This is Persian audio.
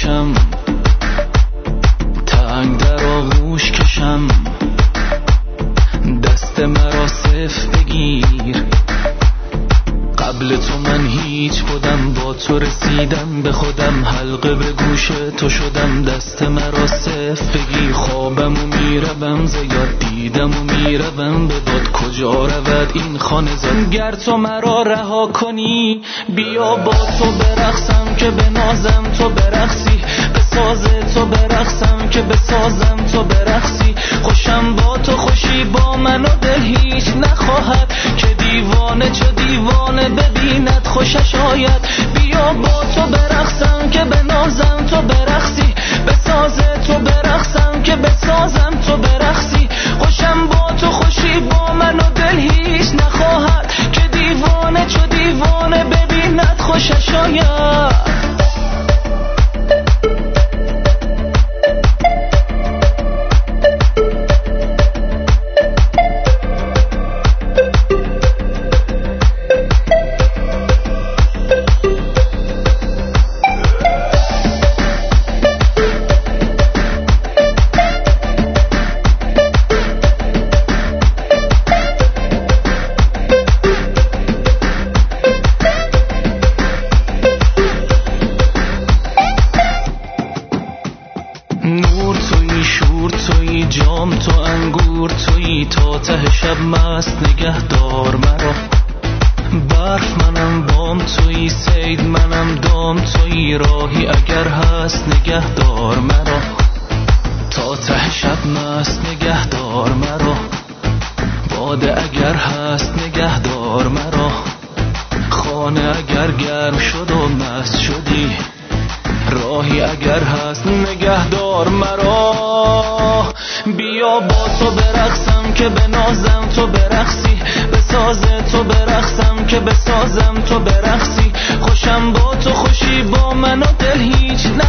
بکشم، تنگ در آغوش کشم، دست مرا صفر بگیر. قبل تو من هیچ بودم، با تو رسیدم به خودم، حلقه به گوش تو شدم، دست مرا صفر بگیر. خوابم و میروم زیاد، دیدم و میروم به باد، کجا رود این خانه زاد. گر تو مرا رها کنی بیا با تو برقصم، که به نازم تو برقصی، به ساز تو برقصم که به سازم تو برقصی. خوشم با تو خوشی با من و دل هیچ نخواهد، که دیوانه چو دیوانه ببیند خوشش آید. بیا با تو برقصم که به نازم تو برقصی، به ساز تو برقصم که به سازم تو برقصی. خوشم با تو خوشی با من و دل هیچ نخواهد، که دیوانه چو دیوانه ببیند خوشش آید. نور تویی، شور تویی، جام تو، انگور تویی، تا ته شب مست نگه دار مرا. برف منم، بام تویی، سید منم، دام تویی، راهی اگر هست نگه دار مرا. تا ته شب مست نگه دار مرا، باده اگر هست نگه دار مرا. خانه اگر گرم شد و مست شدی، راهی اگر هست نگهدار مرا. بیا با تو برقصم که به نازم تو برقصی، به ساز تو برقصم که به سازم تو برقصی. خوشم با تو خوشی با من و دل هیچ